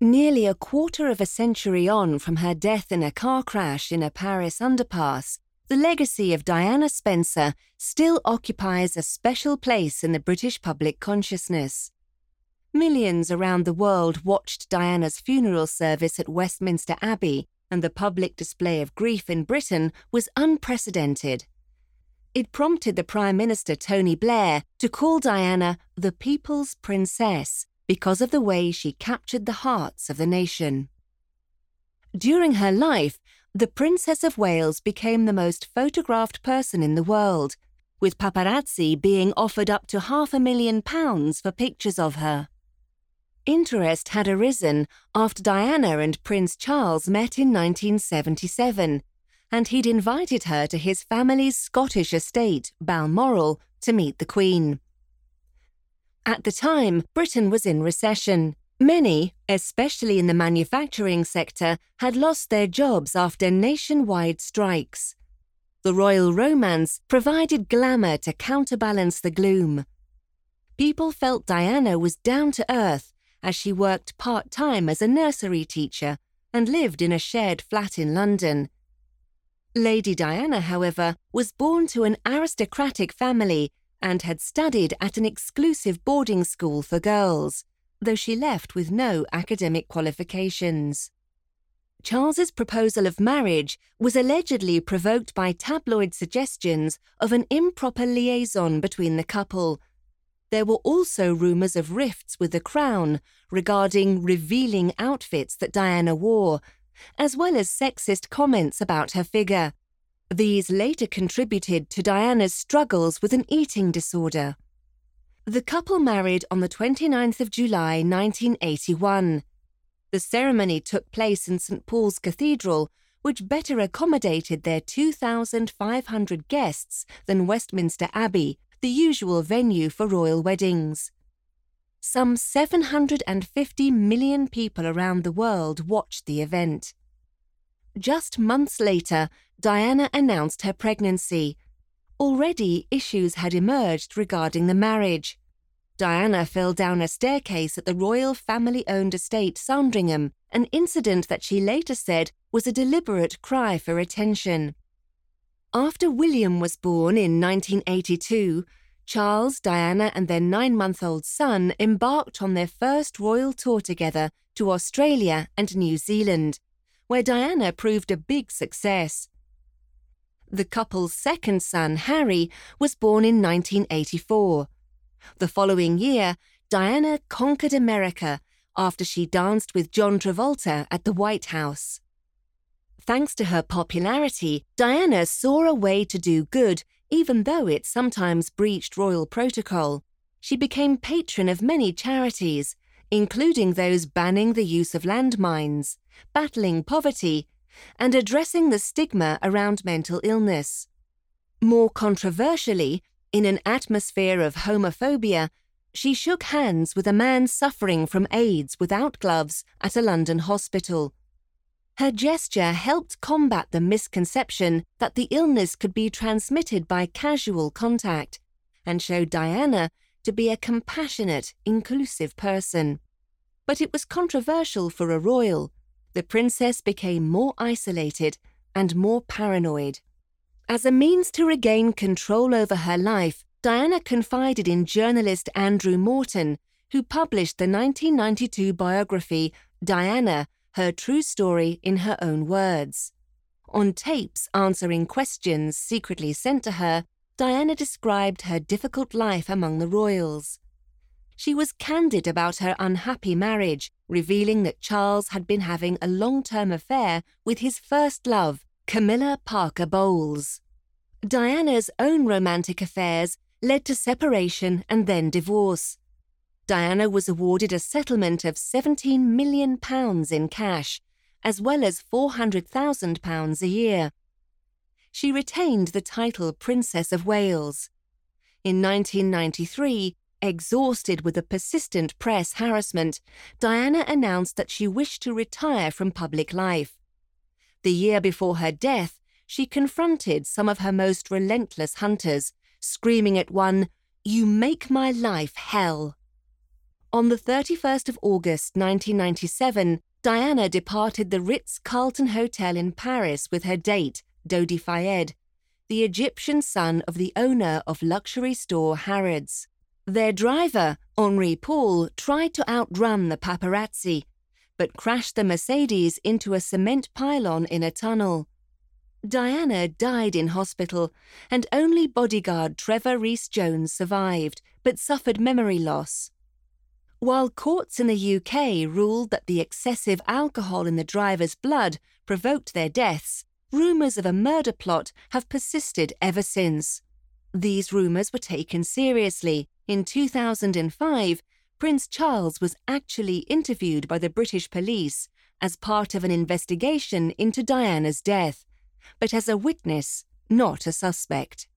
Nearly a quarter of a century on from her death in a car crash in a Paris underpass, the legacy of Diana Spencer still occupies a special place in the British public consciousness. Millions around the world watched Diana's funeral service at Westminster Abbey, and the public display of grief in Britain was unprecedented. It prompted the Prime Minister Tony Blair to call Diana the People's Princess because of the way she captured the hearts of the nation. During her life, the Princess of Wales became the most photographed person in the world, with paparazzi being offered up to £500,000 for pictures of her. Interest had arisen after Diana and Prince Charles met in 1977, and he'd invited her to his family's Scottish estate, Balmoral, to meet the Queen. At the time, Britain was in recession. Many, especially in the manufacturing sector, had lost their jobs after nationwide strikes. The royal romance provided glamour to counterbalance the gloom. People felt Diana was down to earth as she worked part-time as a nursery teacher and lived in a shared flat in London. Lady Diana, however, was born to an aristocratic family and had studied at an exclusive boarding school for girls, though she left with no academic qualifications. Charles's proposal of marriage was allegedly provoked by tabloid suggestions of an improper liaison between the couple. There were also rumours of rifts with the Crown regarding revealing outfits that Diana wore, as well as sexist comments about her figure. These later contributed to Diana's struggles with an eating disorder. The couple married on the 29th of July 1981. The ceremony took place in St Paul's Cathedral, which better accommodated their 2,500 guests than Westminster Abbey, the usual venue for royal weddings. Some 750 million people around the world watched the event. Just months later, Diana announced her pregnancy. Already issues had emerged regarding the marriage. Diana fell down a staircase at the royal family-owned estate Sandringham, an incident that she later said was a deliberate cry for attention. After William was born in 1982, Charles, Diana and their 9-month-old son embarked on their first royal tour together to Australia and New Zealand, where Diana proved a big success. The couple's second son, Harry, was born in 1984. The following year, Diana conquered America after she danced with John Travolta at the White House. Thanks to her popularity, Diana saw a way to do good, even though it sometimes breached royal protocol. She became patron of many charities, including those banning the use of landmines, battling poverty, and addressing the stigma around mental illness. More controversially, in an atmosphere of homophobia, she shook hands with a man suffering from AIDS without gloves at a London hospital. Her gesture helped combat the misconception that the illness could be transmitted by casual contact, and showed Diana to be a compassionate, inclusive person. But it was controversial for a royal. The princess became more isolated and more paranoid. As a means to regain control over her life, Diana confided in journalist Andrew Morton, who published the 1992 biography Diana, Her True Story in Her Own Words. On tapes answering questions secretly sent to her, Diana described her difficult life among the royals. She was candid about her unhappy marriage, revealing that Charles had been having a long-term affair with his first love, Camilla Parker Bowles. Diana's own romantic affairs led to separation and then divorce. Diana was awarded a settlement of £17 million in cash, as well as £400,000 a year. She retained the title Princess of Wales. In 1993, exhausted with the persistent press harassment, Diana announced that she wished to retire from public life. The year before her death, she confronted some of her most relentless hunters, screaming at one, "You make my life hell." On the 31st of August 1997, Diana departed the Ritz-Carlton Hotel in Paris with her date, Dodi Fayed, the Egyptian son of the owner of luxury store Harrods. Their driver, Henri Paul, tried to outrun the paparazzi, but crashed the Mercedes into a cement pylon in a tunnel. Diana died in hospital, and only bodyguard Trevor Rees-Jones survived, but suffered memory loss. While courts in the UK ruled that the excessive alcohol in the driver's blood provoked their deaths, rumours of a murder plot have persisted ever since. These rumours were taken seriously. In 2005, Prince Charles was actually interviewed by the British police as part of an investigation into Diana's death, but as a witness, not a suspect.